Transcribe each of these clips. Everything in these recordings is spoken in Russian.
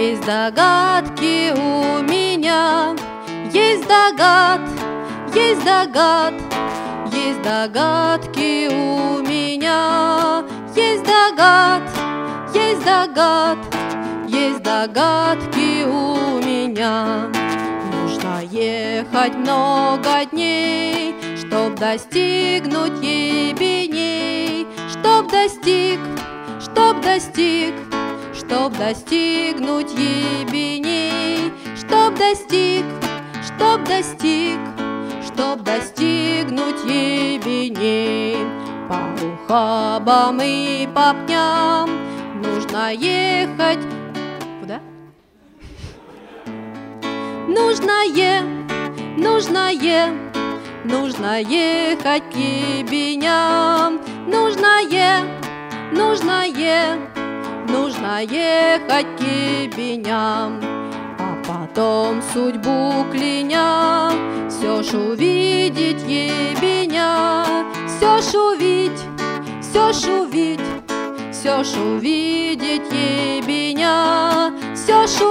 Есть догадки у меня, есть есть есть догадки у меня, есть есть догадки у меня. Нужно ехать много дней, чтоб достигнуть ебеней, чтоб достигнуть ебеней, чтоб достигнуть ебеней. По ухабам и по пням нужно ехать. Куда? Нужно ехать к ебеням. Нужно ехать к ебеням. А потом судьбу кляня, все ж увидеть ебеня, все ж увидеть ебеня, все ж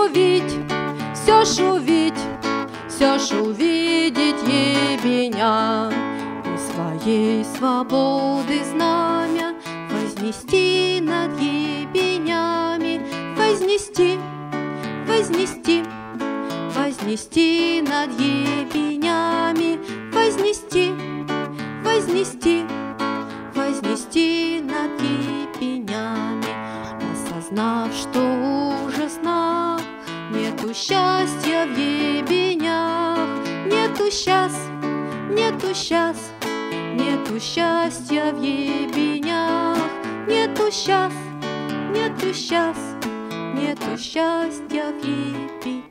увидеть ебеня. И своей свободы знамя вознести над ебенями, вознести над ебенями, вознести над ебенями. Осознав, что ужасно, нету счастья в ебенях, нету счастья в ебенях, нету счастья в ебенях.